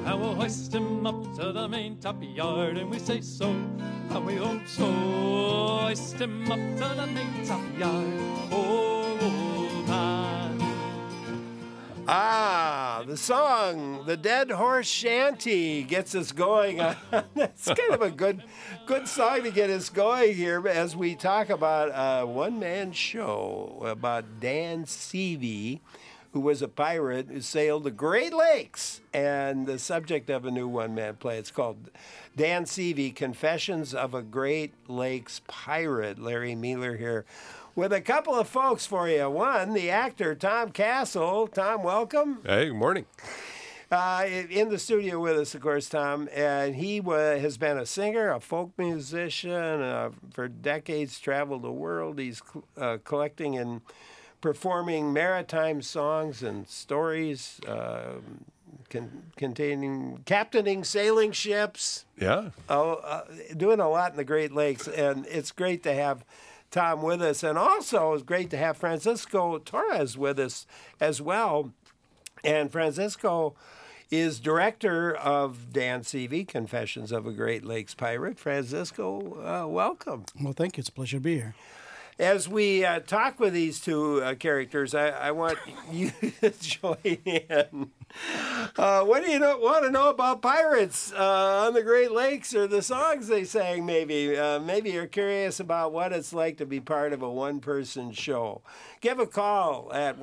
and we'll hoist him up to the main top yard, and we say so, and we hope so. Hoist him up to the main top yard, old man. Ah, the song, The Dead Horse Shanty, gets us going. It's kind of a good song to get us going here as we talk about a one-man show about Dan Seavey, who was a pirate who sailed the Great Lakes, and the subject of a new one-man play. It's called Dan Seavey, Confessions of a Great Lakes Pirate. Larry Mealer here with a couple of folks for you. One, the actor Tom Castle. Tom, welcome. Hey, good morning. In the studio with us, of course, Tom, and he has been a singer, a folk musician, for decades, traveled the world. He's collecting and performing maritime songs and stories containing captaining sailing ships. Yeah. Doing a lot in the Great Lakes, and it's great to have Tom with us. And also, it's great to have Francisco Torres with us as well. And Francisco is director of Dan Seavey, Confessions of a Great Lakes Pirate. Francisco, welcome. Well, thank you. It's a pleasure to be here. As we talk with these two characters, I want you to join in. What do you want to know about pirates on the Great Lakes, or the songs they sang? Maybe you're curious about what it's like to be part of a one-person show. Give a call at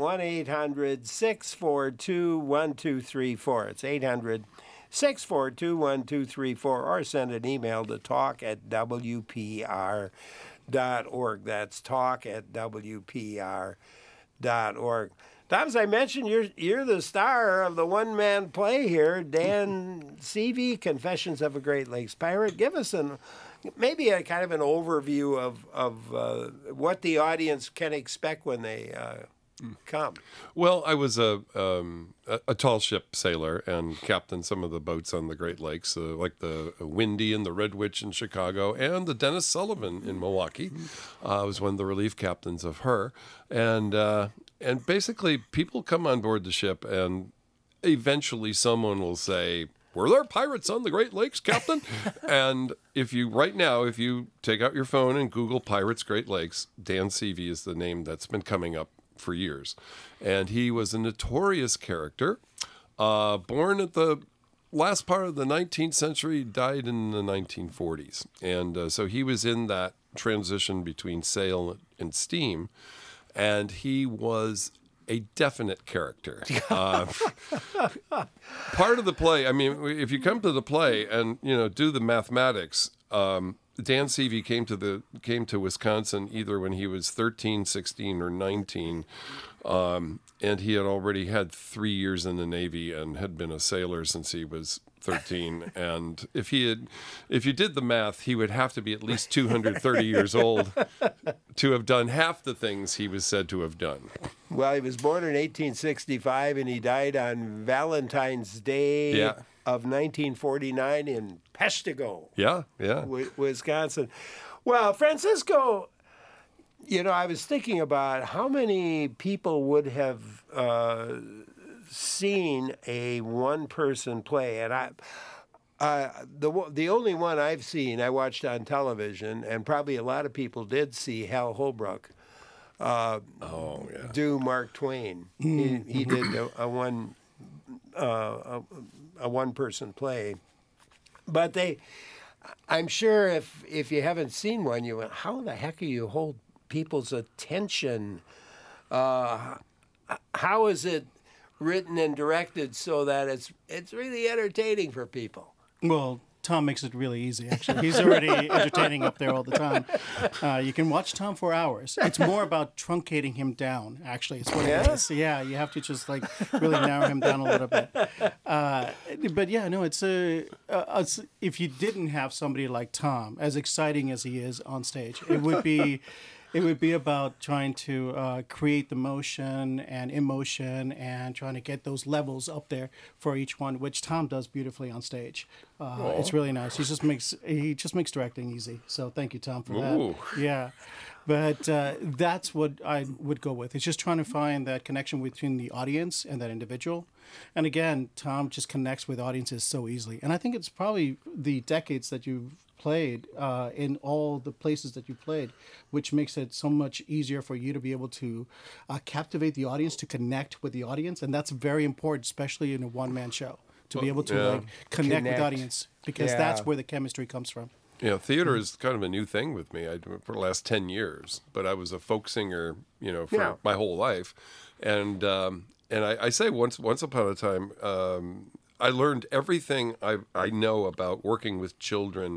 1-800-642-1234. It's 800-642-1234, or send an email to talk@WPR.org. That's talk@WPR.org. Tom, as I mentioned, you're the star of the one-man play here, Dan Seavey, Confessions of a Great Lakes Pirate. Give us maybe a kind of an overview of what the audience can expect when they come. Well, I was a tall ship sailor and captained some of the boats on the Great Lakes, like the Windy and the Red Witch in Chicago, and the Dennis Sullivan in Milwaukee. I was one of the relief captains of her, and basically people come on board the ship, and eventually someone will say, "Were there pirates on the Great Lakes, Captain?" And if you take out your phone and Google Pirates Great Lakes, Dan Seavey is the name that's been coming up for years. And he was a notorious character, born at the last part of the 19th century, died in the 1940s. And so he was in that transition between sail and steam, and he was a definite character. Part of the play, I mean, if you come to the play and, do the mathematics, Dan Seavey came to Wisconsin either when he was 13, 16, or 19, and he had already had 3 years in the Navy and had been a sailor since he was 13. And if you did the math, he would have to be at least 230 years old to have done half the things he was said to have done. Well, he was born in 1865, and he died on Valentine's Day of 1949 in Peshtigo, Wisconsin. Well, Francisco, I was thinking about how many people would have seen a one-person play, and the only one I've seen, I watched on television, and probably a lot of people did see Hal Holbrook do Mark Twain. He did a one-person play, but I'm sure if you haven't seen one, you went, how the heck do you hold people's attention? How is it written and directed so that it's really entertaining for people? Well, Tom makes it really easy, actually. He's already entertaining up there all the time. You can watch Tom for hours. It's more about truncating him down, actually. It's what it is. Yeah, you have to just really narrow him down a little bit. But yeah, no, it's if you didn't have somebody like Tom, as exciting as he is on stage, it would be about trying to create the motion and emotion and trying to get those levels up there for each one, which Tom does beautifully on stage. It's really nice. He just makes directing easy. So thank you, Tom, for that. Yeah. But that's what I would go with. It's just trying to find that connection between the audience and that individual. And again, Tom just connects with audiences so easily. And I think it's probably the decades that you've played in all the places that you played, which makes it so much easier for you to be able to captivate the audience, to connect with the audience. And that's very important, especially in a one-man show, to be able to connect with the audience, because that's where the chemistry comes from. Yeah, theater is kind of a new thing with me. For the last 10 years, but I was a folk singer, for my whole life, and I say once upon a time, I learned everything I know about working with children,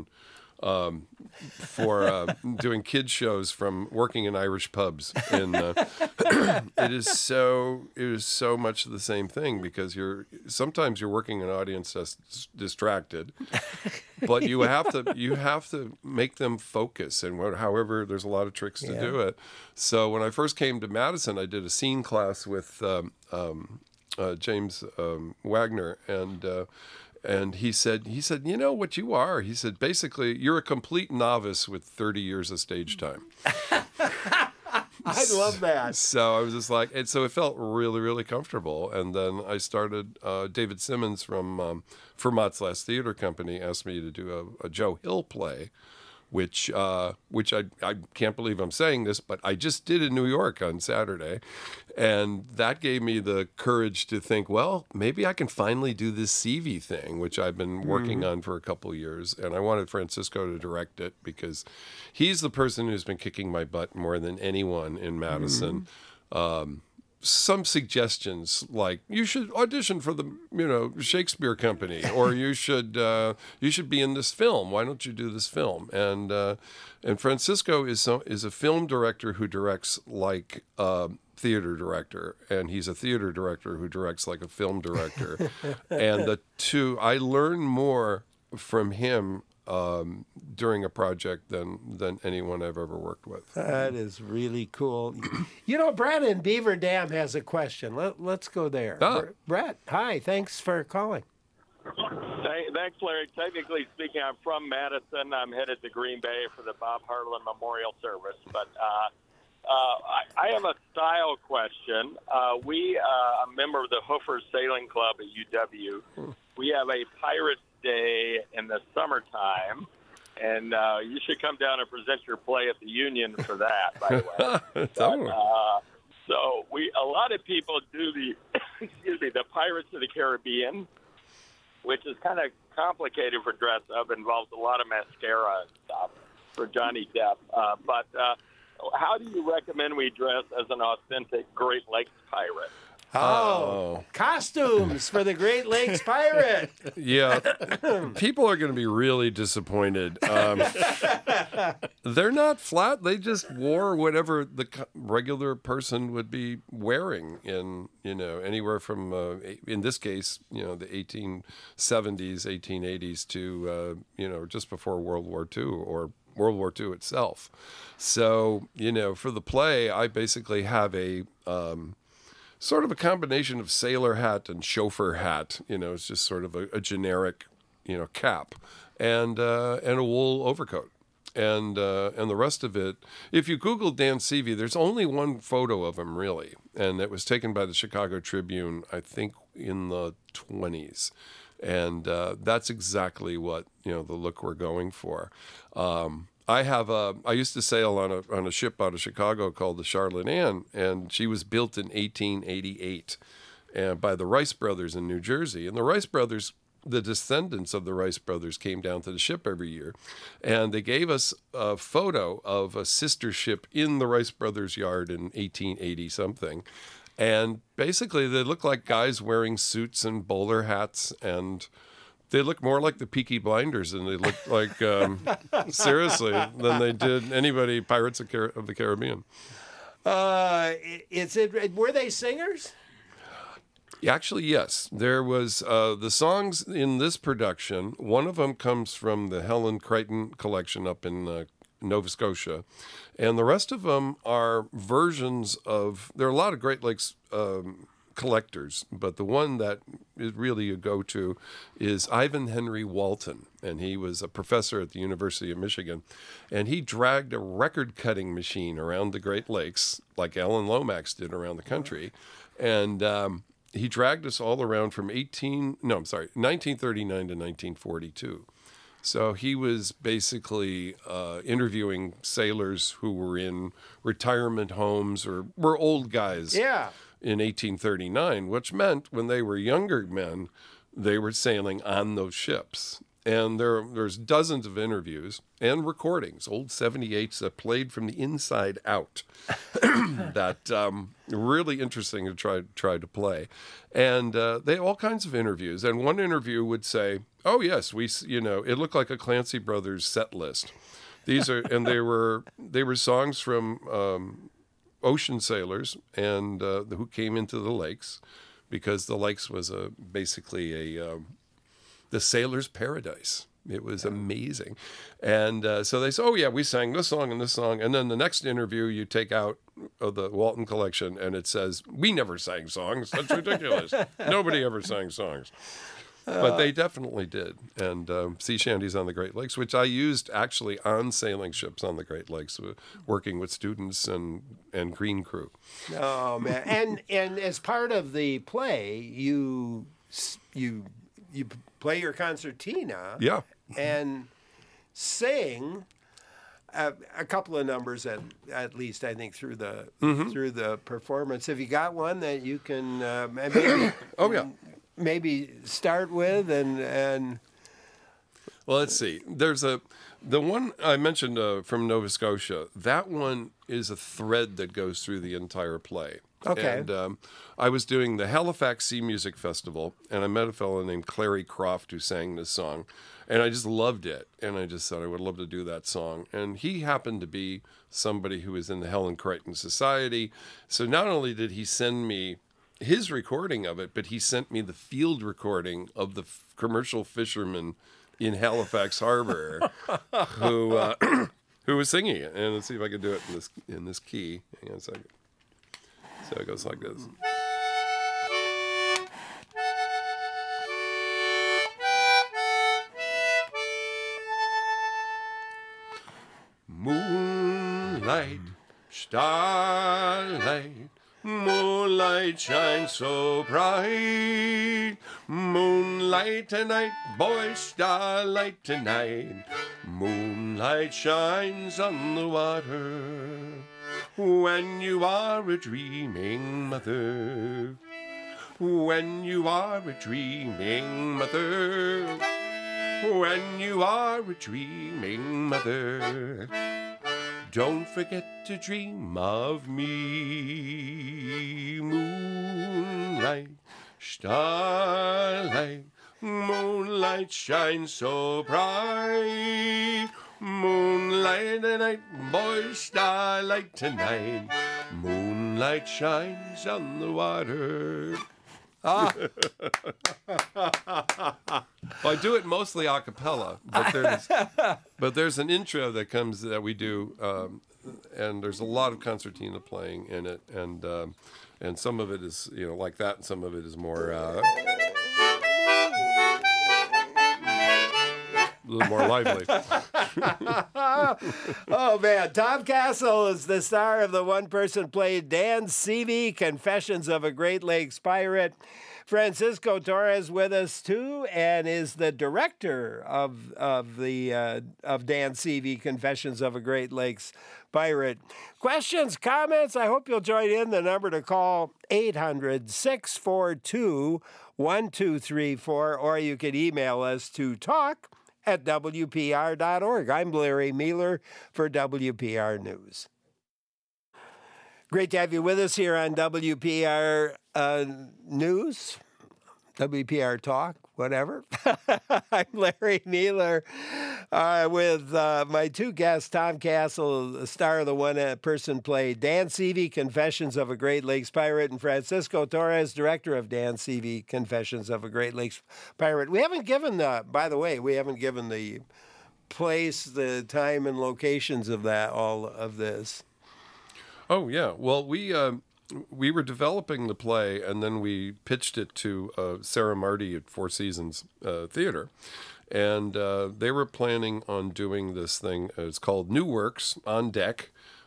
for doing kids shows from working in Irish pubs. It is so much the same thing, because sometimes you're working an audience that's distracted, but you have to make them focus, and however there's a lot of tricks to do it. So when I first came to Madison, I did a scene class with James Wagner, and he said, you know what you are? He said, basically, you're a complete novice with 30 years of stage time. I love that. So I was just like, and so it felt really, really comfortable. And then I started, David Simmons from Vermont's Last Theater Company asked me to do a Joe Hill play, which I can't believe I'm saying this, but I just did in New York on Saturday. And that gave me the courage to think, well, maybe I can finally do this CV thing, which I've been working on for a couple of years. And I wanted Francisco to direct it, because he's the person who's been kicking my butt more than anyone in Madison. Some suggestions like, you should audition for the Shakespeare Company, or you should be in this film. Why don't you do this film? And Francisco is a film director who directs like a theater director, and he's a theater director who directs like a film director. And the two, I learn more from him during a project than anyone I've ever worked with. That is really cool. Brett in Beaver Dam has a question. Let's go there. Brett, hi. Thanks for calling. Thanks, Larry. Technically speaking, I'm from Madison. I'm headed to Green Bay for the Bob Harlan Memorial Service. But I have a style question. I'm a member of the Hoofer Sailing Club at UW. We have a Pirates Day in the summertime, and you should come down and present your play at the Union for that, by the way. So a lot of people do the Pirates of the Caribbean, which is kind of complicated for dress up, involves a lot of mascara and stuff for Johnny Depp. But how do you recommend we dress as an authentic Great Lakes pirate? Costumes for the Great Lakes pirate. Yeah, people are going to be really disappointed. They're not flat. They just wore whatever the regular person would be wearing in, anywhere from, in this case, the 1870s, 1880s to, just before World War II or World War II itself. So, for the play, I basically have a sort of a combination of sailor hat and chauffeur hat. It's just sort of a generic, cap and a wool overcoat. And the rest of it, if you Google Dan Seavey, there's only one photo of him, really. And it was taken by the Chicago Tribune, I think, in the 1920s. And that's exactly what, the look we're going for. I used to sail on a ship out of Chicago called the Charlotte Ann, and she was built in 1888 by the Rice Brothers in New Jersey. And the Rice Brothers, the descendants of the Rice Brothers, came down to the ship every year, and they gave us a photo of a sister ship in the Rice Brothers yard in 1880 something. And basically they look like guys wearing suits and bowler hats, and they look more like the Peaky Blinders than they look like, seriously, than they did anybody Pirates of the Caribbean. Were they singers? Actually, yes. There was the songs in this production. One of them comes from the Helen Crichton collection up in Nova Scotia, and the rest of them are versions of. There are a lot of Great Lakes collectors, but the one that is really a go-to is Ivan Henry Walton, and he was a professor at the University of Michigan, and he dragged a record-cutting machine around the Great Lakes like Alan Lomax did around the country, and he dragged us all around from 1939 to 1942. So he was basically interviewing sailors who were in retirement homes or were old guys Yeah. in 1839, which meant when they were younger men, they were sailing on those ships. And there's dozens of interviews and recordings, old 78s that played from the inside out. That really interesting to try to play. And they had all kinds of interviews. And one interview would say, "Oh yes, it looked like a Clancy Brothers set list. These are," and they were songs from ocean sailors and who came into the lakes, because the lakes was basically the sailor's paradise. It was amazing. And so they said, "Oh, yeah, we sang this song and this song." And then the next interview, you take out of the Walton collection, and it says, "We never sang songs. That's ridiculous. Nobody ever sang songs." But they definitely did. And sea shanties on the Great Lakes, which I used actually on sailing ships on the Great Lakes, working with students and green crew. Oh man! And as part of the play, you play your concertina. Yeah. And sing a couple of numbers at least, I think, through the performance. Have you got one that you can maybe? Oh yeah. Maybe start with and. Well, let's see. There's the one I mentioned from Nova Scotia. That one is a thread that goes through the entire play. Okay. And I was doing the Halifax Sea Music Festival, and I met a fellow named Clary Croft who sang this song, and I just loved it. And I just thought I would love to do that song. And he happened to be somebody who was in the Helen Crichton Society. So not only did he send me his recording of it, but he sent me the field recording of the commercial fisherman in Halifax Harbor who was singing it. And let's see if I can do it in this key. Hang on a second. So it goes like this. Moonlight, starlight, moonlight shines so bright. Moonlight tonight, boys, starlight tonight. Moonlight shines on the water. When you are a dreaming mother, when you are a dreaming mother, when you are a dreaming mother, don't forget to dream of me. Moonlight, starlight, moonlight shines so bright. Moonlight tonight, boys, starlight tonight. Moonlight shines on the water. Well, I do it mostly a cappella, but there's an intro that we do, and there's a lot of concertina playing in it, and some of it is like that, and some of it is more. A little more lively. Oh, man. Tom Castle is the star of the one-person play Dan Seavey, Confessions of a Great Lakes Pirate. Francisco Torres with us, too, and is the director of Dan Seavey, Confessions of a Great Lakes Pirate. Questions, comments? I hope you'll join in. The number to call, 800-642-1234, or you can email us to talk@WPR.org. I'm Larry Mueller for WPR News. Great to have you with us here on WPR News, WPR Talk, whatever. I'm Larry Mueller with my two guests, Tom Castle, the star of the one-person play, Dan Seavey, Confessions of a Great Lakes Pirate, and Francisco Torres, director of Dan Seavey, Confessions of a Great Lakes Pirate. We haven't given the place, the time, and locations of all of this. Oh yeah. Well, we were developing the play, and then we pitched it to Sarah Marty at Four Seasons Theater, and they were planning on doing this thing. It's called New Works on Deck,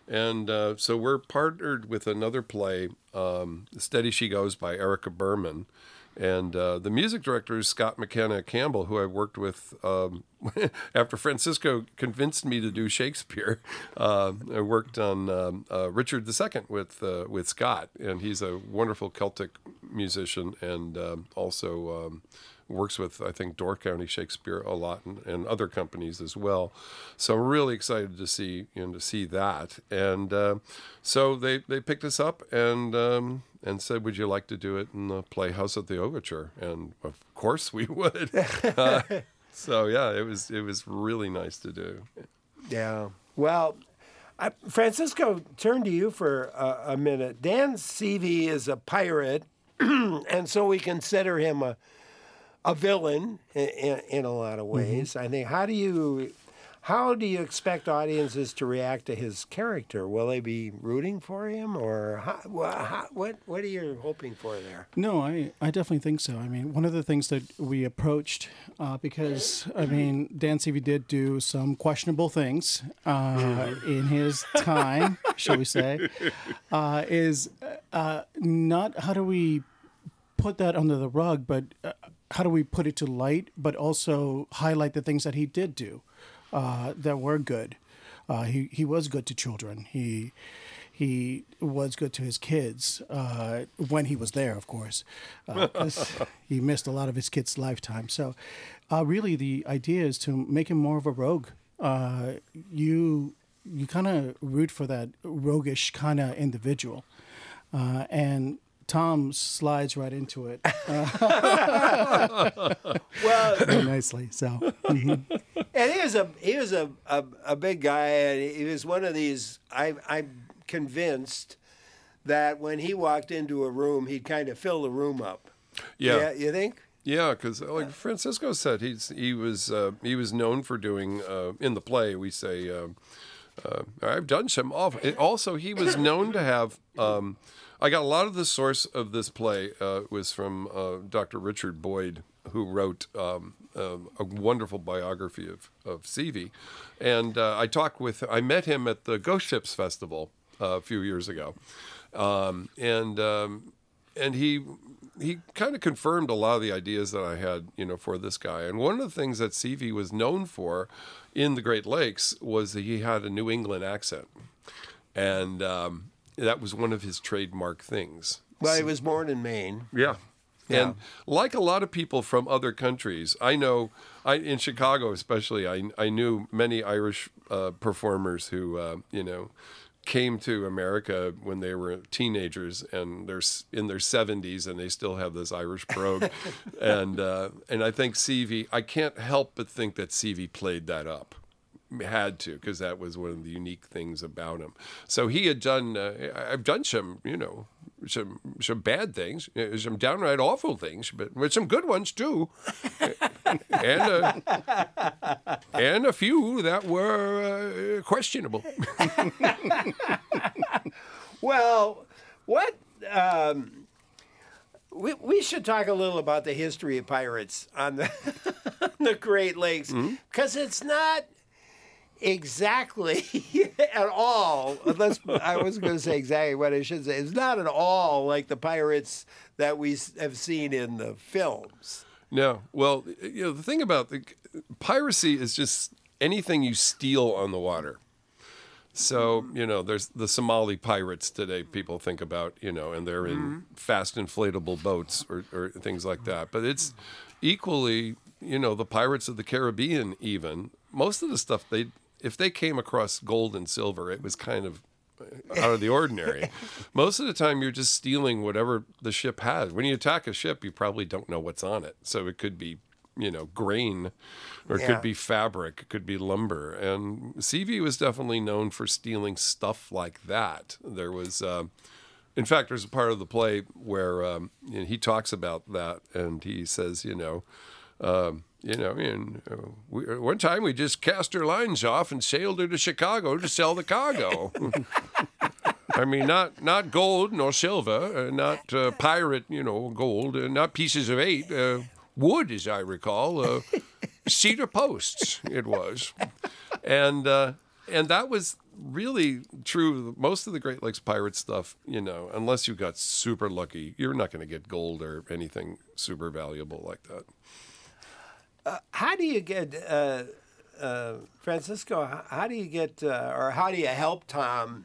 And so we're partnered with another play, Steady She Goes by Erica Berman. And the music director is Scott McKenna Campbell, who I worked with after Francisco convinced me to do Shakespeare. I worked on Richard II with Scott, and he's a wonderful Celtic musician and also works with, I think, Door County Shakespeare a lot and other companies as well. So I'm really excited to see that. And so they picked us up and said, "Would you like to do it in the Playhouse at the Overture?" And of course we would. So yeah, it was really nice to do. Yeah. Well, Francisco, turn to you for a minute. Dan Seavey is a pirate, and so we consider him a villain in a lot of ways. I think. How do you expect audiences to react to his character? Will they be rooting for him, or what are you hoping for there? No, I definitely think so. I mean, one of the things that we approached, because, I mean, Dan Seavey did do some questionable things in his time, shall we say, is not how do we put that under the rug, but how do we put it to light, but also highlight the things that he did do that were good. He was good to children. He was good to his kids when he was there, of course, because he missed a lot of his kids' lifetime. So really the idea is to make him more of a rogue. You kind of root for that roguish kind of individual. And Tom slides right into it. Well, very nicely. So, and he was a big guy, and he was one of these. I'm convinced that when he walked into a room, he'd kind of fill the room up. Yeah, you think? Yeah, because like Francisco said, he was known for doing in the play. We say I've done some awful. Also, he was known to have. I got a lot of the source of this play was from Dr. Richard Boyd, who wrote a wonderful biography of Seavey. And I met him at the Ghost Ships Festival a few years ago. And he kind of confirmed a lot of the ideas that I had, for this guy. And one of the things that Seavey was known for in the Great Lakes was that he had a New England accent. And that was one of his trademark things. Well, he was born in Maine. Yeah. And like a lot of people from other countries, in Chicago especially, I knew many Irish performers who, came to America when they were teenagers and they're in their 70s and they still have this Irish brogue. and I think Seavey, I can't help but think that Seavey played that up. Had to, because that was one of the unique things about him. So he had done, I've done some, some bad things, some downright awful things, but with some good ones too, and a few that were questionable. Well, what we should talk a little about the history of pirates on the Great Lakes, because it's not exactly at all, unless I was going to say exactly what I should say. It's not at all like the pirates that we have seen in the films. No. Well, the thing about the piracy is just anything you steal on the water. So, there's the Somali pirates today people think about, and they're in fast inflatable boats or things like that. But it's equally, the pirates of the Caribbean even. Most of the stuff if they came across gold and silver, it was kind of out of the ordinary. Most of the time, you're just stealing whatever the ship has. When you attack a ship, you probably don't know what's on it. So it could be, grain, or it could be fabric, it could be lumber. And Seavey was definitely known for stealing stuff like that. There was, in fact, there's a part of the play where he talks about that, and he says, one time we just cast her lines off and sailed her to Chicago to sell the cargo. I mean, not gold nor silver, not pirate, gold, not pieces of 8, wood, as I recall, cedar posts it was, and that was really true. Most of the Great Lakes pirate stuff, unless you got super lucky, you're not going to get gold or anything super valuable like that. How do you get, Francisco, how do you get, or how do you help Tom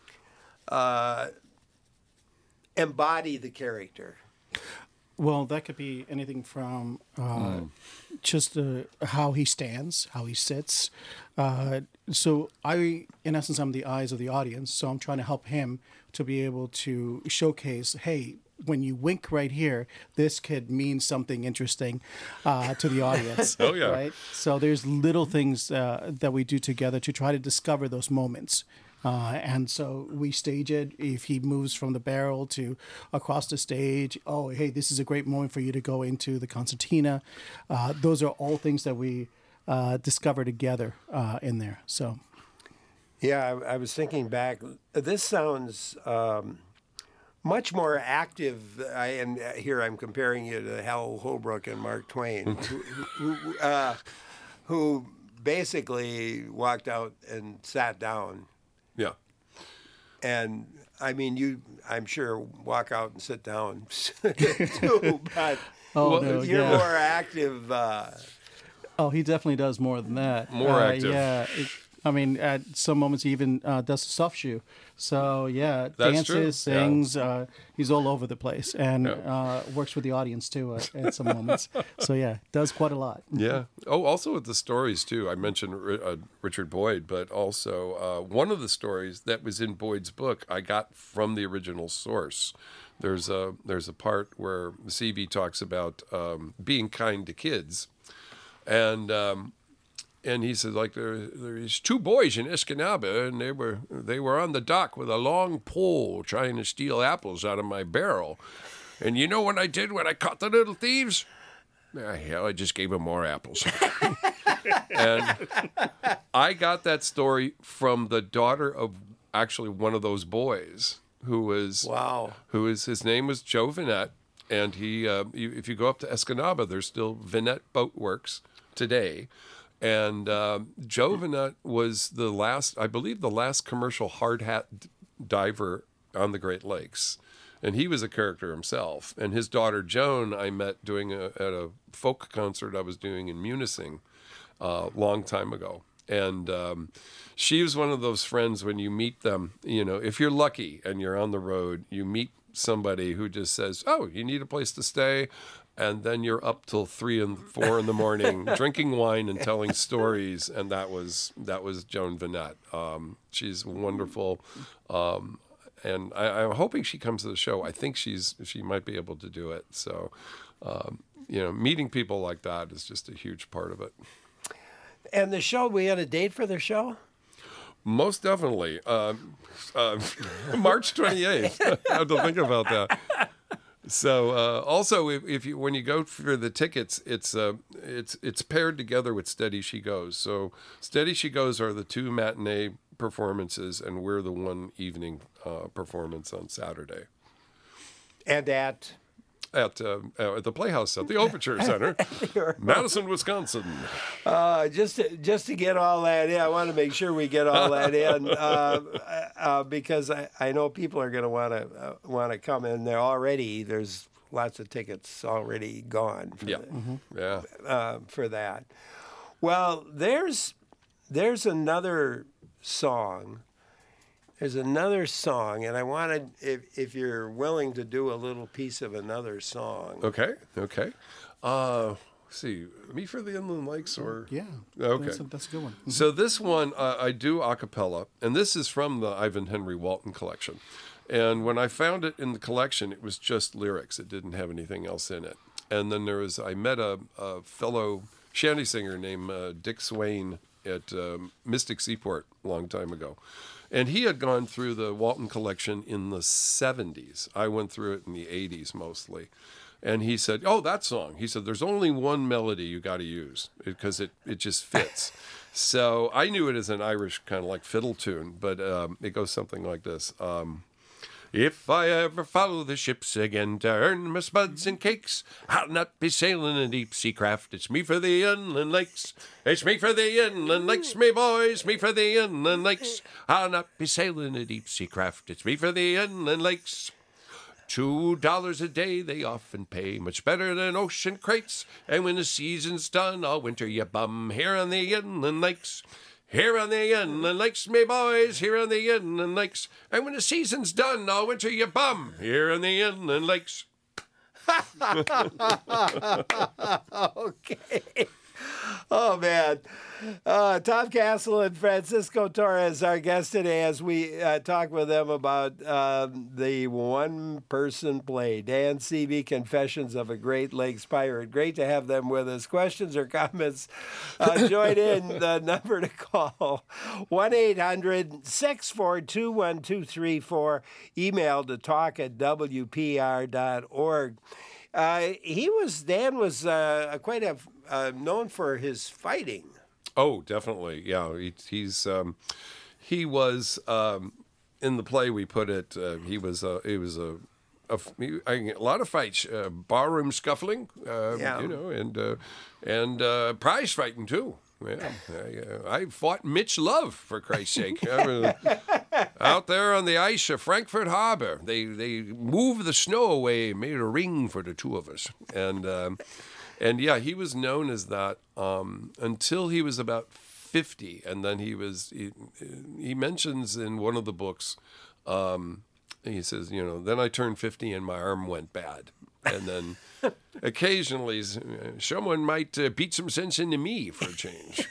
embody the character? Well, that could be anything from just how he stands, how he sits. So in essence, I'm the eyes of the audience. So I'm trying to help him to be able to showcase, hey, when you wink right here, this could mean something interesting to the audience. Oh, yeah. Right? So there's little things that we do together to try to discover those moments. And so we stage it. If he moves from the barrel to across the stage, oh, hey, this is a great moment for you to go into the concertina. Those are all things that we discover together in there. So, yeah, I was thinking back. This sounds much more active. And here I'm comparing you to Hal Holbrook and Mark Twain, who basically walked out and sat down. Yeah. And I mean, I'm sure walk out and sit down too, but you're more active. He definitely does more than that. More active. Yeah. At some moments he even does a soft shoe. So yeah, That's dances, true. sings. He's all over the place and works with the audience too at some moments. So yeah, does quite a lot. Yeah. Oh, also with the stories too. I mentioned Richard Boyd, but also one of the stories that was in Boyd's book I got from the original source. There's a part where CV talks about being kind to kids, and he said, like, there's two boys in Escanaba, and they were on the dock with a long pole trying to steal apples out of my barrel. And you know what I did when I caught the little thieves? Hell, I just gave them more apples. And I got that story from the daughter of actually one of those boys his name was Joe Vinette. And he, if you go up to Escanaba, there's still Vinette Boat Works today. And Joe Vinette was the last commercial hard hat diver on the Great Lakes. And he was a character himself. And his daughter Joan, I met at a folk concert I was doing in Munising a long time ago. And she was one of those friends when you meet them, if you're lucky and you're on the road, you meet somebody who just says, oh, you need a place to stay. And then you're up till 3 and 4 in the morning drinking wine and telling stories. And that was Joan Vinette. She's wonderful. And I'm hoping she comes to the show. I think she might be able to do it. So, meeting people like that is just a huge part of it. And the show, we had a date for the show? Most definitely. March 28th. I have to think about that. So also, when you go for the tickets, it's paired together with Steady She Goes. So Steady She Goes are the 2 matinee performances, and we're the 1 evening performance on Saturday. And at the Playhouse at the Overture Center, Madison, Wisconsin. Just to get all that in, I want to make sure we get all that in because I know people are going to want to come in there already. There's lots of tickets already gone. For that. Well, there's another song. There's another song, and I wanted, if you're willing to do a little piece of another song. Okay. See, Me for the Inland Lakes, or yeah, okay, that's a good one. Mm-hmm. So this one I do a cappella, and this is from the Ivan Henry Walton collection. And when I found it in the collection, it was just lyrics; it didn't have anything else in it. And then I met a fellow shanty singer named Dick Swain at Mystic Seaport a long time ago. And he had gone through the Walton collection in the 70s. I went through it in the 80s mostly. And he said, oh, that song. He said, there's only one melody you got to use because it just fits. So I knew it as an Irish kind of like fiddle tune, but it goes something like this. If I ever follow the ships again to earn my spuds and cakes, I'll not be sailing a deep sea craft. It's me for the inland lakes. It's me for the inland lakes, me boys, me for the inland lakes. I'll not be sailing a deep sea craft. It's me for the inland lakes. $2 a day they often pay, much better than ocean crates. And when the season's done, all winter you bum here on the inland lakes. Here on the inland lakes, me boys, here on the inland lakes. And when the season's done, all winter you bum here on the inland lakes. Okay. Oh, man. Tom Castle and Francisco Torres, our guests today, as we talk with them about the one-person play, Dan Seavey, Confessions of a Great Lakes Pirate. Great to have them with us. Questions or comments, join in. The number to call, 1-800-642-1234. Email to talk@wpr.org. Dan was quite known for his fighting. Oh, definitely. Yeah, he was in the play. We put it. He was a lot of fights, barroom scuffling. And prize fighting too. Yeah, I fought Mitch Love, for Christ's sake. Out there on the ice of Frankfurt Harbor, they moved the snow away, made a ring for the two of us, and yeah, he was known as that until he was about 50, and then he mentions in one of the books, he says, then I turned 50 and my arm went bad, and then occasionally someone might beat some sense into me for a change.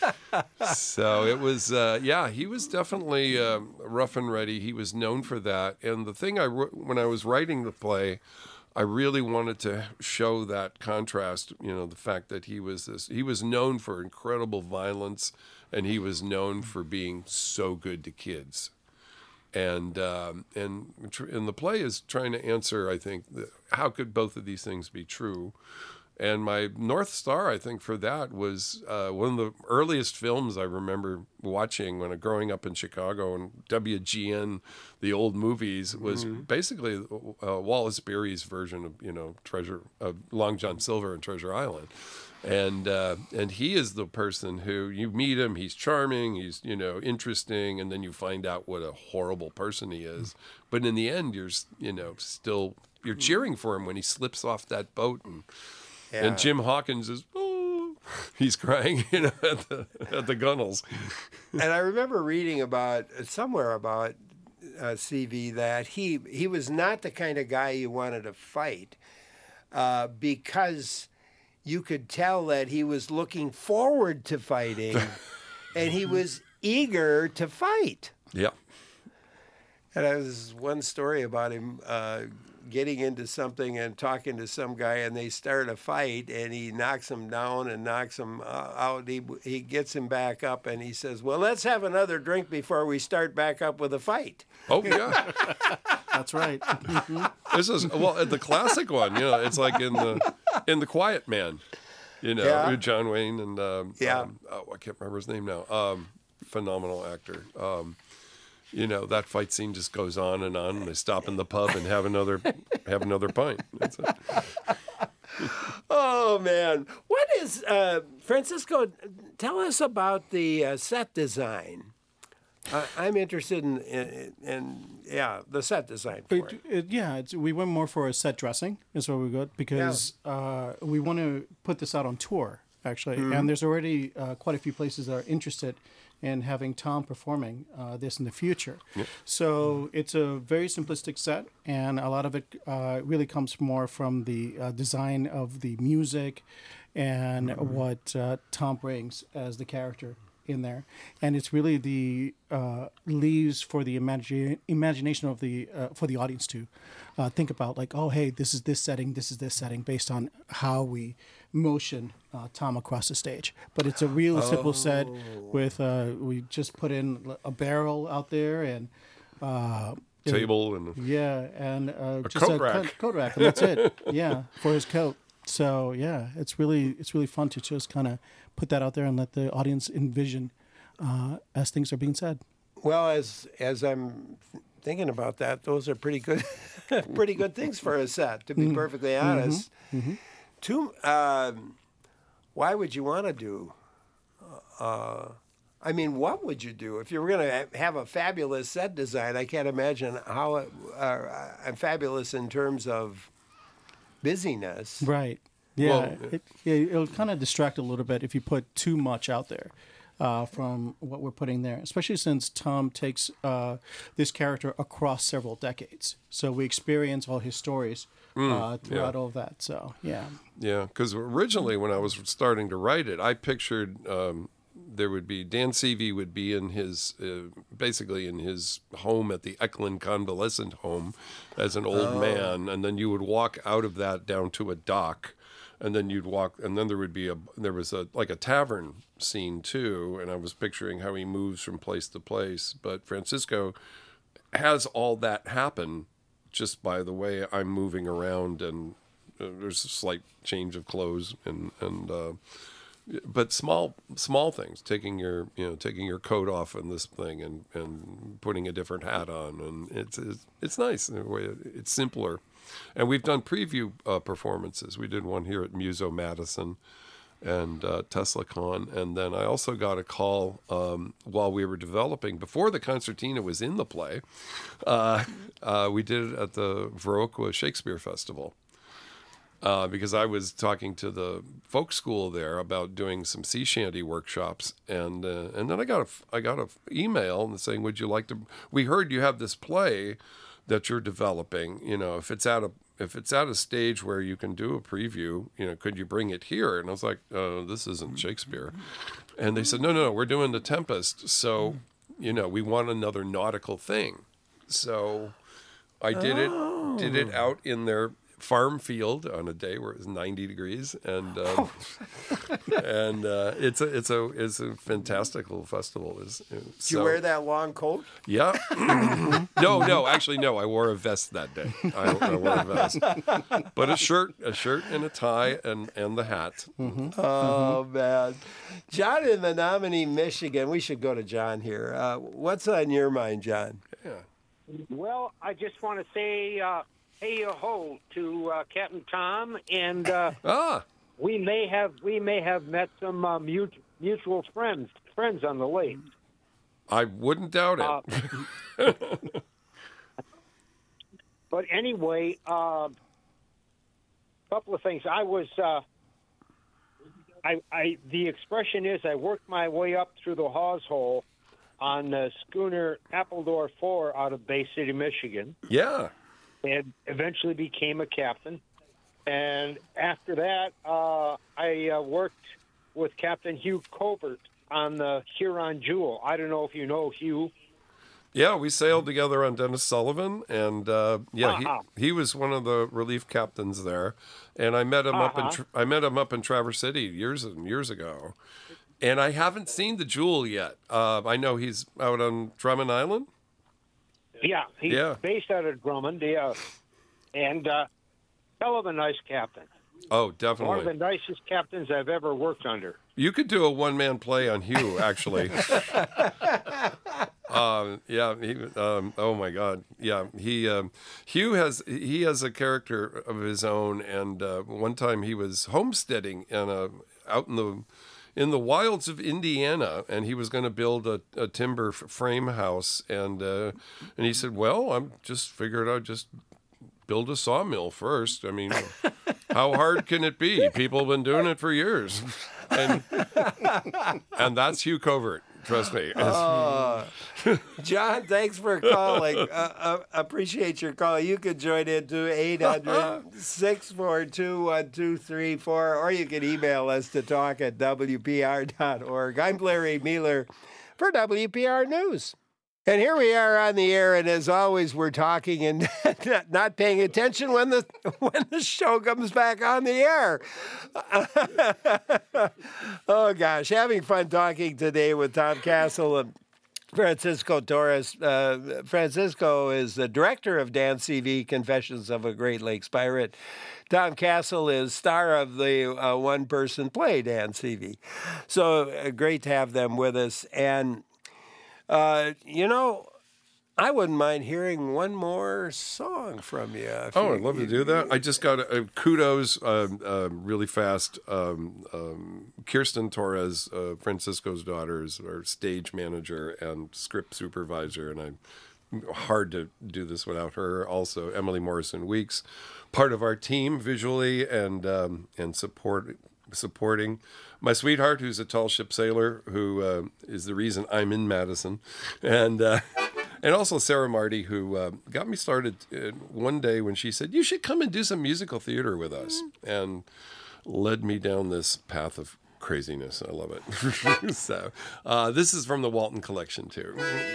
So it was, he was definitely rough and ready. He was known for that, and the thing when I was writing the play, I really wanted to show that contrast, the fact that he was known for incredible violence, and he was known for being so good to kids. And the play is trying to answer, I think, how could both of these things be true? And my North Star, I think, for that was one of the earliest films I remember watching when growing up in Chicago, and WGN, the old movies, was basically Wallace Beery's version of Treasure of Long John Silver and Treasure Island, and he is the person who you meet him, he's charming, he's interesting, and then you find out what a horrible person he is, but in the end you're cheering for him when he slips off that boat and. Yeah. And Jim Hawkins is, he's crying, at the gunnels. And I remember reading somewhere about CV that he was not the kind of guy you wanted to fight because you could tell that he was looking forward to fighting and he was eager to fight. Yeah. And there was one story about him getting into something and talking to some guy, and they start a fight, and he knocks him down and knocks him out. He gets him back up, and he says, "Well, let's have another drink before we start back up with a fight." Oh yeah, that's right. This is the classic one. It's like in the Quiet Man. John Wayne and I can't remember his name now. Phenomenal actor. That fight scene just goes on, and they stop in the pub and have another pint. That's it. Oh man, what is Francisco? Tell us about the set design. I'm interested in the set design for it. We went more for a set dressing is what we got because we want to put this out on tour actually, and there's already quite a few places that are interested in having Tom performing this in the future. Yep. So it's a very simplistic set, and a lot of it really comes more from the design of the music and what Tom brings as the character in there. And it's really the leaves for the imagination of for the audience to think about, like, oh, hey, this is this setting, based on how we motion Tom across the stage. But it's a real simple set with we just put in a barrel out there and table and and just coat rack. Coat rack, and that's it. Yeah, for his coat. So yeah, it's really fun to just kind of put that out there and let the audience envision as things are being said. Well, as I'm thinking about that, those are pretty good, pretty good things for a set. To be perfectly honest, why would you want to do? I mean, what would you do if you were going to have a fabulous set design? I can't imagine how fabulous in terms of busyness. Right. Yeah. Well, It'll kind of distract a little bit if you put too much out there from what we're putting there, especially since Tom takes this character across several decades. So we experience all his stories throughout all of that. So, yeah. Yeah, because originally when I was starting to write it, I pictured there would be Dan Seavey would be in his basically in his home at the Eklund Convalescent Home as an old man, and then you would walk out of that down to a dock, and then you'd walk, and then there was like a tavern scene too, and I was picturing how he moves from place to place. But Francisco has all that happen just by the way I'm moving around, and there's a slight change of clothes but small things, taking your coat off in this thing and putting a different hat on, and it's nice in a way. It's simpler, and we've done preview performances. We did one here at Muso Madison and TeslaCon, and then I also got a call while we were developing, before the concertina was in the play. We did it at the Viroqua Shakespeare Festival. Because I was talking to the folk school there about doing some sea shanty workshops, and then I got a email saying, "Would you like to? We heard you have this play that you're developing. You know, if it's at a stage where you can do a preview, you know, could you bring it here?" And I was like, "This isn't Shakespeare," and they said, "No, we're doing The Tempest, so you know, we want another nautical thing." So I did it out in their farm field on a day where it was 90 degrees, and it's a fantastical festival. Did you wear that long coat? Yeah. No, actually no. I wore a vest that day. I wore a vest, but a shirt and a tie and the hat. Oh man, John in Menominee, Michigan. We should go to John here. What's on your mind, John? Yeah. Well, I just want to say hey ho to Captain Tom, and we may have met some mutual friends on the lake. I wouldn't doubt it. But anyway, couple of things. I was the expression is I worked my way up through the hawse hole on the schooner Appledore 4 out of Bay City, Michigan. Yeah. And eventually became a captain. And after that, I worked with Captain Hugh Covert on the Huron Jewel. I don't know if you know Hugh. Yeah, we sailed together on Dennis Sullivan, and he was one of the relief captains there. And I met him up in Traverse City years and years ago. And I haven't seen the Jewel yet. I know he's out on Drummond Island. Yeah, he's based out of Drummond, and hell of a nice captain. Oh, definitely. One of the nicest captains I've ever worked under. You could do a one-man play on Hugh, actually. Oh my God, yeah. Hugh has a character of his own, and one time he was homesteading out in the wilds of Indiana, and he was going to build a timber frame house, and he said, "Well, I'm just figured I'd just build a sawmill first. I mean, how hard can it be? People have been doing it for years," and that's Hugh Covert. Trust me. John, thanks for calling. Appreciate your call. You can join into 800-642-1234, or you can email us to talk@wpr.org. I'm Larry Mueller for WPR News. And here we are on the air, and as always, we're talking and not paying attention when the show comes back on the air. Oh gosh, having fun talking today with Tom Castle and Francisco Torres. Francisco is the director of Dan Seavey, Confessions of a Great Lakes Pirate. Tom Castle is star of the one-person play, Dan Seavey. So great to have them with us. And I wouldn't mind hearing one more song from you. I'd love to do that. I just got kudos really fast. Kirsten Torres, Francisco's daughter, is our stage manager and script supervisor, and I'm hard to do this without her. Also, Emily Morrison Weeks, part of our team visually and supporting my sweetheart, who's a tall ship sailor, who is the reason I'm in Madison, and also Sarah Marty, who got me started one day when she said, "You should come and do some musical theater with us," and led me down this path of craziness. I love it. So this is from the Walton Collection too.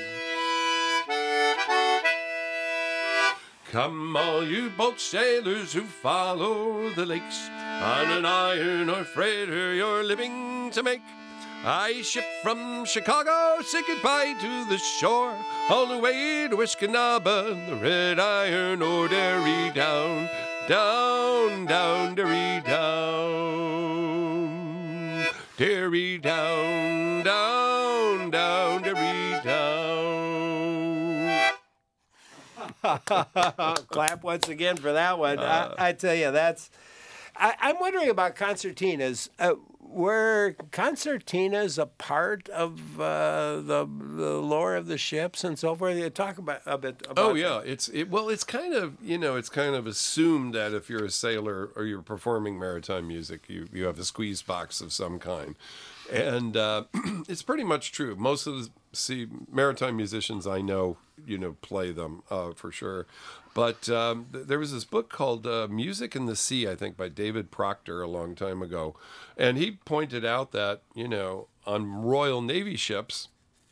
Come, all you boat sailors who follow the lakes, on an iron or freighter your living to make. I ship from Chicago, say goodbye to the shore, all the way to Escanaba, the red iron, oh, derry down, down, down, derry down, derry down, down, down, derry down. Clap once again for that one. I tell you, I'm wondering about concertinas. Were concertinas a part of the lore of the ships and so forth? You talk about a bit about. Oh yeah, it's kind of assumed that if you're a sailor or you're performing maritime music, you have a squeeze box of some kind, and it's pretty much true. Most of the maritime musicians I know, play them for sure. But there was this book called Music in the Sea, I think, by David Proctor a long time ago. And he pointed out that, on Royal Navy ships,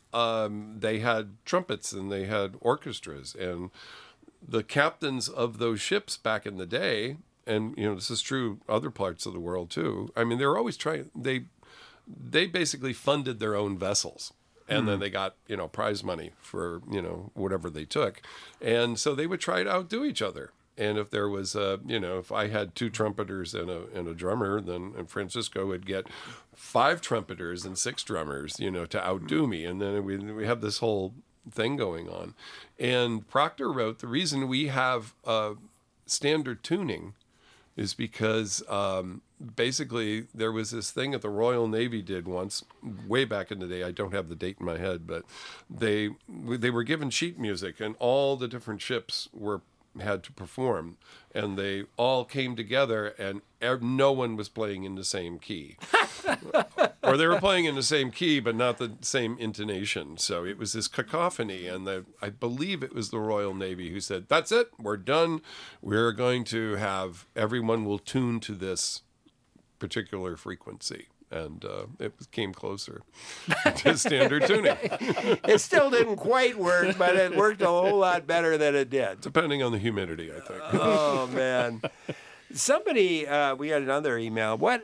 they had trumpets and they had orchestras. And the captains of those ships back in the day, and, this is true other parts of the world too, I mean, they were always they basically funded their own vessels. And then they got, prize money for, whatever they took. And so they would try to outdo each other. And if there was, if I had 2 trumpeters and a drummer, then Francisco would get 5 trumpeters and 6 drummers, to outdo me. And then we have this whole thing going on. And Proctor wrote, the reason we have standard tuning is because basically there was this thing that the Royal Navy did once, way back in the day. I don't have the date in my head, but they were given sheet music, and all the different ships had to perform, and they all came together, and no one was playing in the same key. Or they were playing in the same key, but not the same intonation. So it was this cacophony. And I believe it was the Royal Navy who said, "That's it, we're done. We're going to have, everyone will tune to this particular frequency." And it came closer to standard tuning. It still didn't quite work, but it worked a whole lot better than it did. Depending on the humidity, I think. Oh, man. Somebody, we got another email. What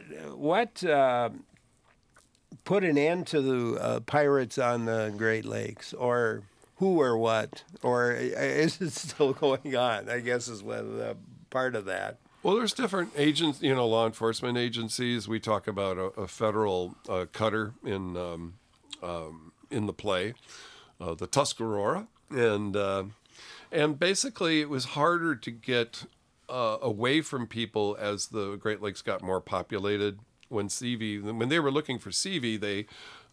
put an end to the pirates on the Great Lakes, or who or what? Or is it still going on, I guess is one part of that. Well, there's different agents, law enforcement agencies. We talk about a federal cutter in the play, the Tuscarora, and basically it was harder to get away from people as the Great Lakes got more populated. When they were looking for Seavey, they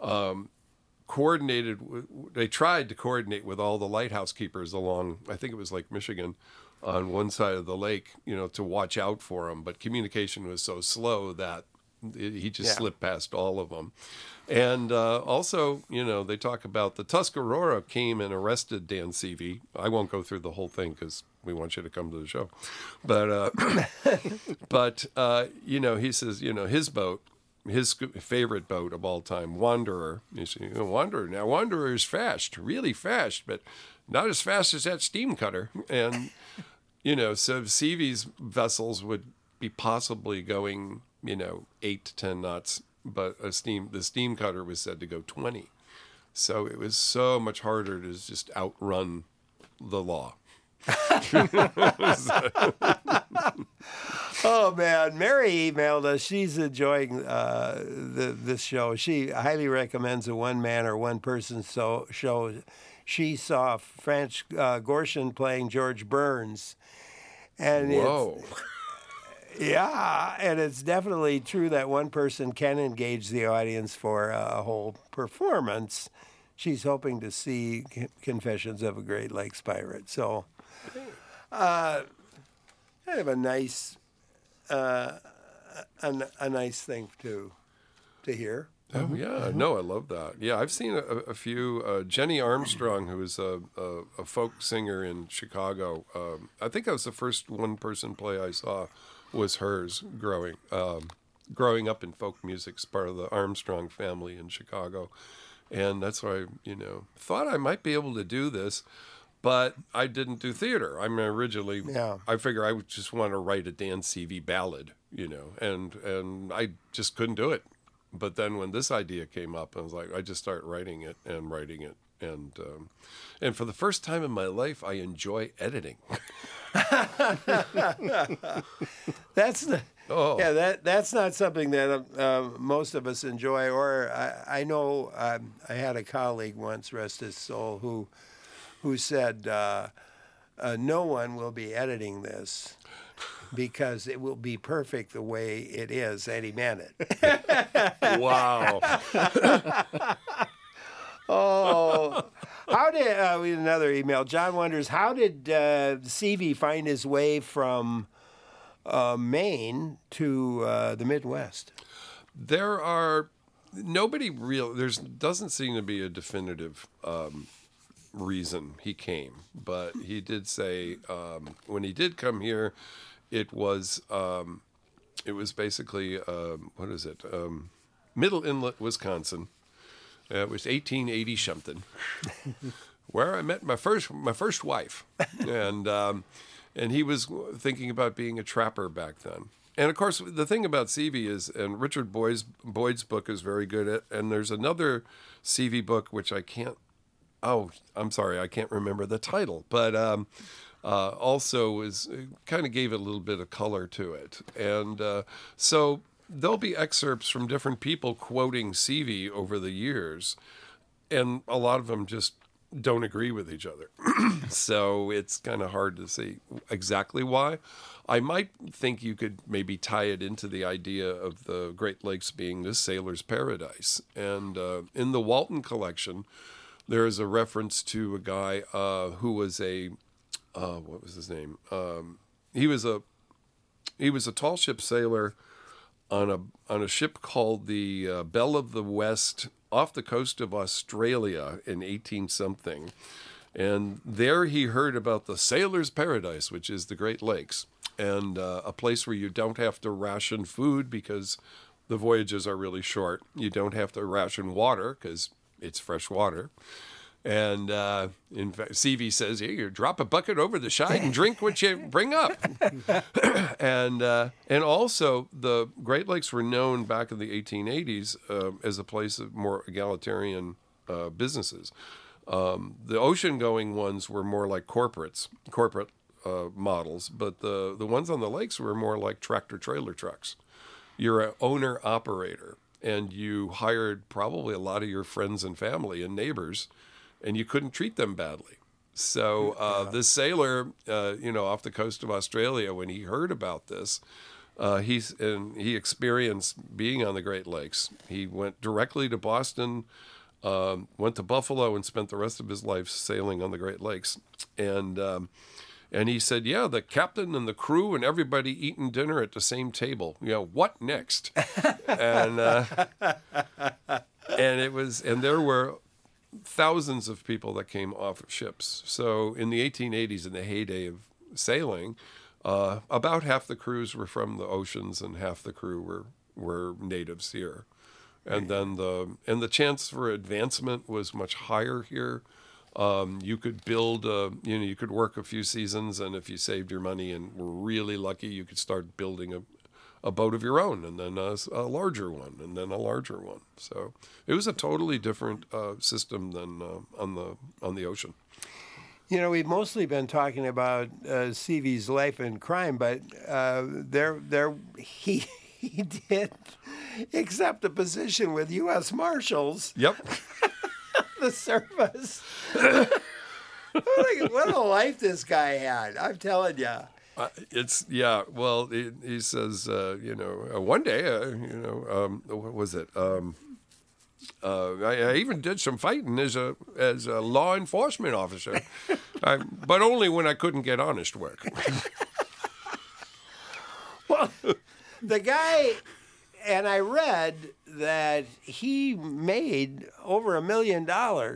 they tried to coordinate with all the lighthouse keepers along, I think it was Lake Michigan, on one side of the lake, to watch out for him. But communication was so slow that he just slipped past all of them. And also, they talk about the Tuscarora came and arrested Dan Seavey. I won't go through the whole thing because we want you to come to the show. But, he says, his boat, his favorite boat of all time, Wanderer. You see, Wanderer. Now, Wanderer is fast, really fast, but not as fast as that steam cutter. And, so Seavey's vessels would be possibly going, 8 to 10 knots, but the steam cutter was said to go 20. So it was so much harder to just outrun the law. Oh man, Mary emailed us. She's enjoying this show. She highly recommends a one-man or one-person show. she saw Franz Gorshin playing George Burns. And Whoa. Yeah, and it's definitely true that one person can engage the audience for a whole performance. She's hoping to see Confessions of a Great Lakes Pirate. So, kind of a nice, a nice thing to hear. Oh yeah, no, I love that. Yeah, I've seen a few. Jenny Armstrong, who is a folk singer in Chicago. I think that was the first one-person play I saw. Was hers growing up in folk music, as part of the Armstrong family in Chicago, and that's why thought I might be able to do this, but I didn't do theater. I mean, originally, I figured I would just want to write a Dan Seavey ballad, and I just couldn't do it. But then when this idea came up, I was like, I just start writing it, and for the first time in my life, I enjoy editing. That's not something that most of us enjoy. Or I know I had a colleague once, rest his soul, who said no one will be editing this because it will be perfect the way it is, and he meant it. Wow. Oh, how did we had another email? John wonders, how did Seavey find his way from Maine to the Midwest? There doesn't seem to be a definitive reason he came, but he did say when he did come here, it was basically Middle Inlet, Wisconsin. It was 1880 something, where I met my first wife, and he was thinking about being a trapper back then. And of course, the thing about Seavey is, and Richard Boyd's book is very good at, and there's another Seavey book which I can't remember the title, but also kind of gave it a little bit of color to it, and so. There'll be excerpts from different people quoting Seavey over the years, and a lot of them just don't agree with each other. So it's kind of hard to see exactly why. I might think you could maybe tie it into the idea of the Great Lakes being this sailor's paradise. And in the Walton collection, there is a reference to a guy who was what was his name? He was a tall ship sailor on a ship called the Belle of the West off the coast of Australia in 18-something. And there he heard about the sailor's paradise, which is the Great Lakes, and a place where you don't have to ration food because the voyages are really short. You don't have to ration water because it's fresh water. And in fact, Seavey says, you drop a bucket over the side and drink what you bring up. And also, the Great Lakes were known back in the 1880s as a place of more egalitarian businesses. The ocean-going ones were more like corporate models, but the ones on the lakes were more like tractor-trailer trucks. You're an owner-operator, and you hired probably a lot of your friends and family and neighbors, and you couldn't treat them badly. So this sailor, off the coast of Australia, when he heard about this, he experienced being on the Great Lakes. He went directly to Boston, went to Buffalo, and spent the rest of his life sailing on the Great Lakes. And he said, yeah, the captain and the crew and everybody eating dinner at the same table. What next? And there were thousands of people that came off of ships. So in the 1880s, in the heyday of sailing, about half the crews were from the oceans and half the crew were natives here. And then the chance for advancement was much higher here. You could build, you could work a few seasons, and if you saved your money and were really lucky, you could start building a boat of your own, and then a larger one, and then a larger one. So it was a totally different system than on the ocean. We've mostly been talking about Seavey's life and crime, but he did accept a position with U.S. Marshals. Yep. the service. What a life this guy had! I'm telling you. Well, he says, one day, what was it? I even did some fighting as a law enforcement officer, but only when I couldn't get honest work. Well, the guy, and I read that he made over $1 million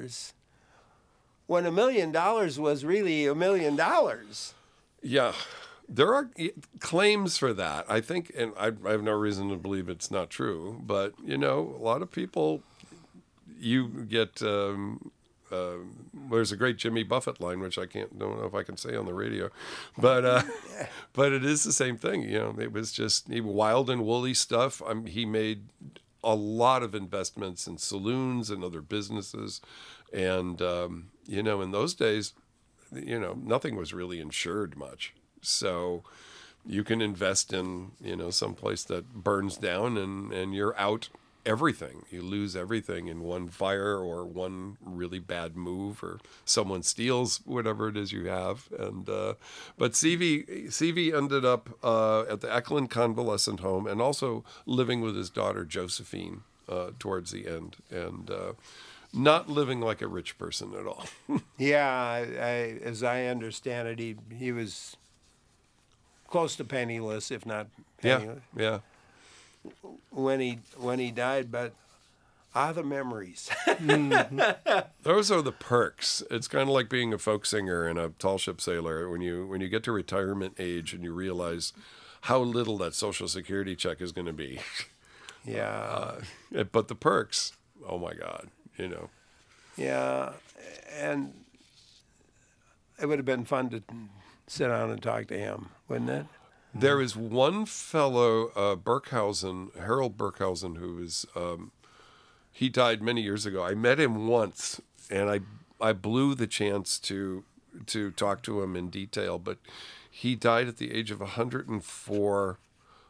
when $1 million was really $1 million. Yeah. There are claims for that, I think, and I have no reason to believe it's not true. But a lot of people, you get. There's a great Jimmy Buffett line, which don't know if I can say on the radio, but it is the same thing. It was just wild and woolly stuff. He made a lot of investments in saloons and other businesses, and in those days, nothing was really insured much. So you can invest in, some place that burns down and you're out everything. You lose everything in one fire or one really bad move or someone steals whatever it is you have. And but CV ended up at the Eklund Convalescent Home and also living with his daughter Josephine towards the end. And not living like a rich person at all. Yeah, as I understand it, he was close to penniless, if not penniless. Yeah. When he died, but the memories. Those are the perks. It's kind of like being a folk singer and a tall ship sailor. When you get to retirement age and you realize how little that Social Security check is going to be. Yeah. But the perks, oh my God, Yeah, and it would have been fun to sit down and talk to him, wouldn't it? There is one fellow, Harold Burkhausen, who is, he died many years ago. I met him once, and I blew the chance to talk to him in detail, but he died at the age of 104,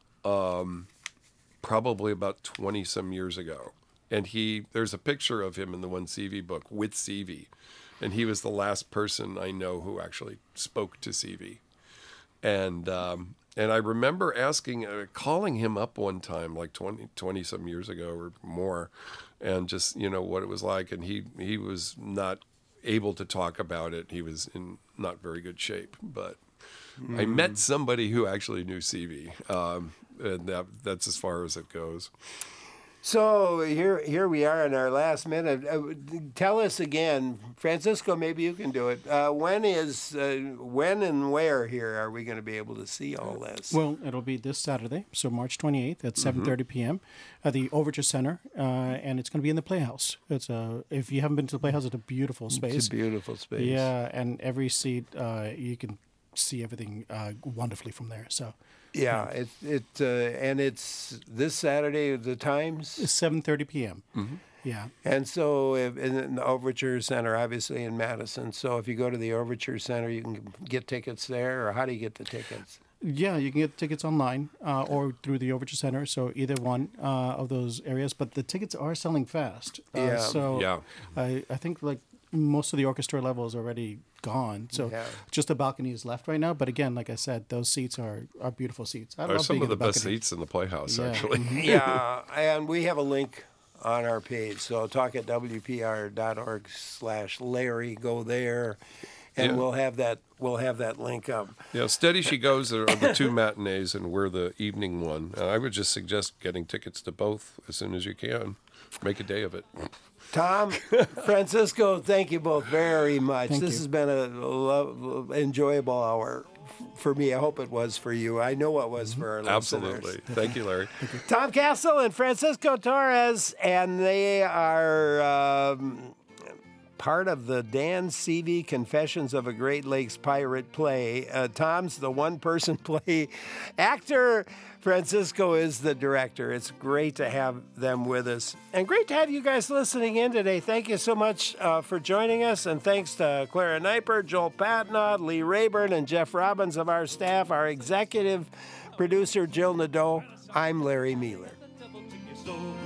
probably about 20-some years ago. And there's a picture of him in the one CV book with CV. And he was the last person I know who actually spoke to CV. And I remember calling him up one time, like 20 some years ago or more, and just, what it was like. And he was not able to talk about it. He was in not very good shape. But I met somebody who actually knew CV. And that's as far as it goes. So here we are in our last minute. Tell us again, Francisco. Maybe you can do it. When and where here are we going to be able to see all this? Well, it'll be this Saturday, so March 28th at 7:30 p.m. at the Overture Center, and it's going to be in the Playhouse. It's if you haven't been to the Playhouse, it's a beautiful space. It's a beautiful space. Yeah, and every seat you can see everything wonderfully from there. So. Yeah, and it's this Saturday. The times? It's 7:30 p.m. Mm-hmm. Yeah. And so in the Overture Center, obviously in Madison. So if you go to the Overture Center, you can get tickets there, or how do you get the tickets? Yeah, you can get tickets online or through the Overture Center. So either one of those areas. But the tickets are selling fast. So I think like most of the orchestra level is already gone. So just the balcony is left right now. But again, like I said, those seats are beautiful seats. I love some of the best balcony. seats in the Playhouse, actually. Yeah, and we have a link on our page. So talk at wpr.org/Larry. Go there, and we'll have that link up. Yeah, Steady She Goes are the two matinees, and we're the evening one. I would just suggest getting tickets to both as soon as you can. Make a day of it. Tom, Francisco, thank you both very much. Thank this you. has been an enjoyable hour for me. I hope it was for you. I know it was for our listeners. Absolutely. Thank you, Larry. Tom Castle and Francisco Torres, and they are part of the Dan Seavey Confessions of a Great Lakes Pirate play. Tom's the one-person play actor. Francisco is the director. It's great to have them with us. And great to have you guys listening in today. Thank you so much for joining us. And thanks to Clara Kniper, Joel Patnaud, Lee Rayburn, and Jeff Robbins of our staff, our executive producer, Jill Nadeau. I'm Larry Mueller. The devil took your soul.